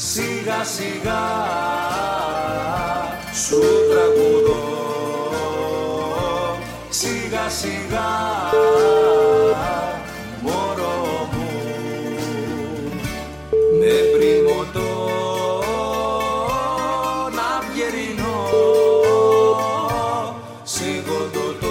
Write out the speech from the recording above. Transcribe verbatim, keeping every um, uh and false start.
σιγά σιγά σου τραγουδώ, σιγά σιγά μωρό μου, με πριμωτό να βγερινώ, σε κοντωτό